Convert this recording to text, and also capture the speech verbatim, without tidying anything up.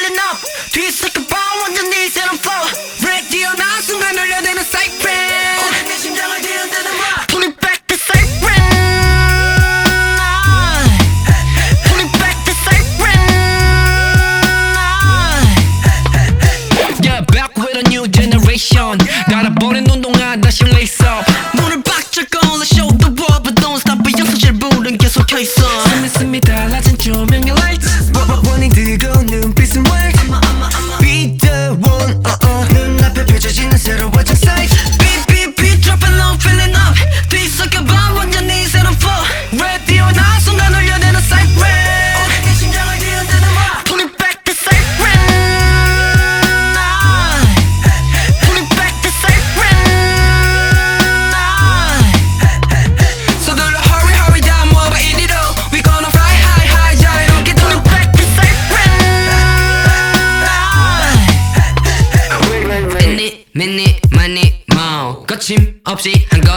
feeling up 뒤섞여봐 완전히 새로운 flow radio 나 순간 울려대는 siren 오늘 내 심장을 뒤흔드는 rock Pull it back the siren Pull it back the siren Yeah, back with a new generation 달아버린 운동화 다시 lace up 문을 박차 걸어 show the world but don't stop 연습실 불은 계속 켜있어 스미 달라진 조명의 lights 원인 뜨거운 눈빛은 wax Be the one uh uh 눈앞에 펼쳐지는 새로워진 sight Beat beat beat dropping low feeling up 뒤섞여봐 완전히 새로운 flow radio 나 순간 울려대는 siren 오늘 내 심장을 뒤흔드는 rock Pull it back the siren Pull it back the siren So don't hurry hurry down 뭐봐 이리로 We gonna fly high high 자유롭게 Pull it back the siren Minute minute money more 거침없이 한